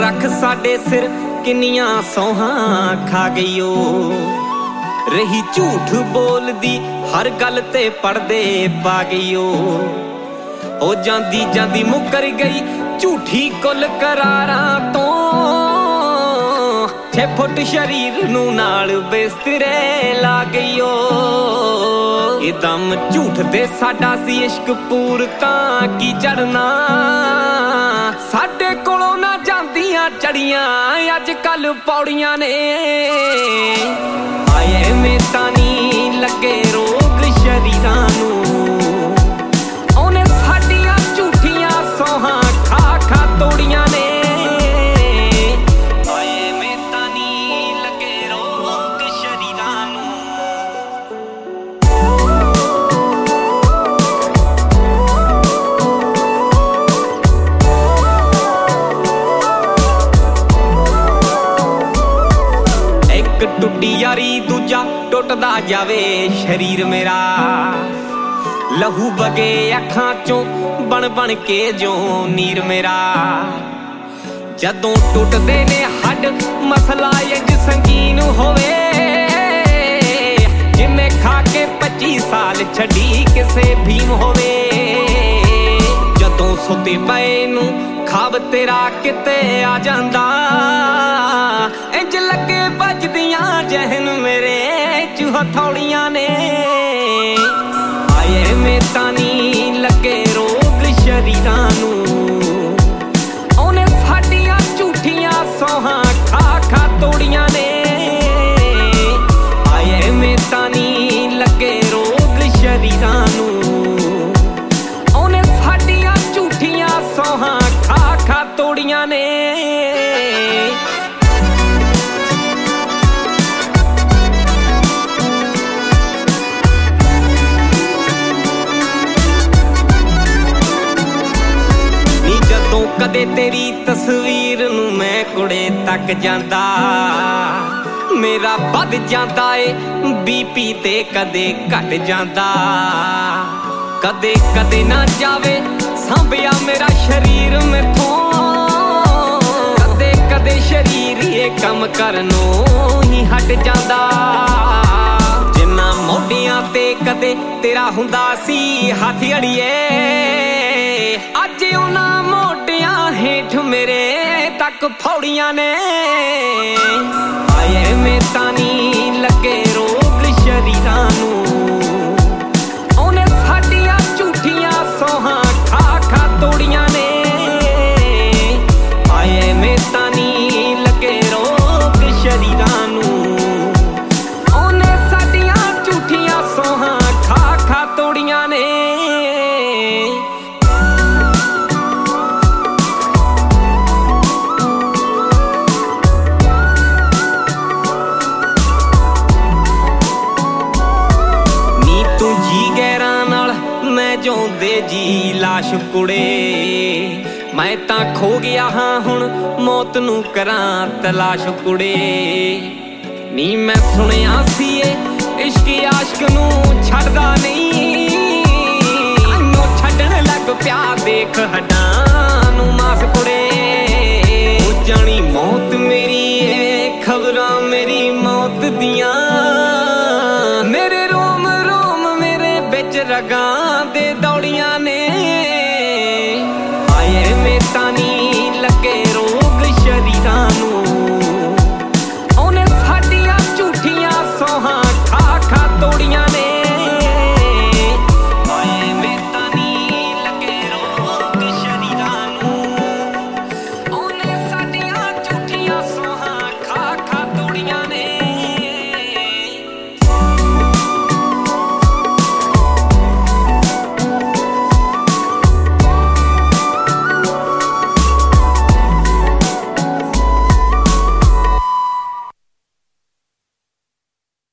रख साडे सिर किन्नियां सौहां खा गई ओ रही झूठ बोलदी हर गल ते पड़दे पा गई ओ जांदी जांदी मुकर गई झूठी कुल करारां तो 6 फुट शरीर नू नाल बिस्तरे ला गई ओ ये दम झूठ ते साडा सी इश्क पूर तां की चढ़ना साडे कोलों ना जांदियां चढ़ियां अज कल पौड़ियां ने आए में तानी लगे रोग शरीरां नू ओने साडियां झूठियां सौहां खा खा तोड़ियां ने टुटी यारी दूजा टुटदा जावे शरीर मेरा लहू बगे अखां चों बन बन के जो नीर मेरा जदों टुटदे ने हड मसला इंज संगीन होवे जिमें खा के 25 साल छड़ी किसे भीम होवे जदों सुते पए नू खाब तेरा किते आ जांदा इंज लगे बजदियां जहन मेरे चूहा थौड़ियां ने आए में तानी लगे रोग शरीरां नू ओने साडियां झूठियां सौहां खा खा तोड़ियां ने आए में तानी लगे रोग शरीरां नू ओने साडियां झूठियां सौहां खा खा तोड़ियां ने कदे तेरी तस्वीर नू मैं कुड़े तक जांदा मेरा बद जांदा ए बीपी ते कदे घट जांदा कदे कदे ना जावे सांभिया मेरा शरीर मैथों कदे कदे शरीर ये कम करनों ही हट जांदा जिन्ना मोढियां ते कदे तेरा हुंदा सी हथ अड़िए अज उन्हां हेठ मेरे तक फौड़ियां ने आए में तानी लगे रोग शरीरां नू ओने साडियां झूठियां सौहां खा खा तोड़ियां ने आए में तानी लगे रोग शरीरां नू ओने साडियां झूठियां सौहां खा खा तोड़ियां ने जोंदे जी लाश कुड़े मैं तां खो गया हाँ हुण मौत नू करां तलाश कुड़े नी मैं सुनिया सी इश्क आशिक नू छड्डदा नहीं अनो छड्डण लग प्या देख हड्डां नू मास कुड़े हो जानी मौत मेरी खबरां मेरी मौत दियां मेरे रोम रोम मेरे बिच रगां दे दौड़ियां ने आए में तानी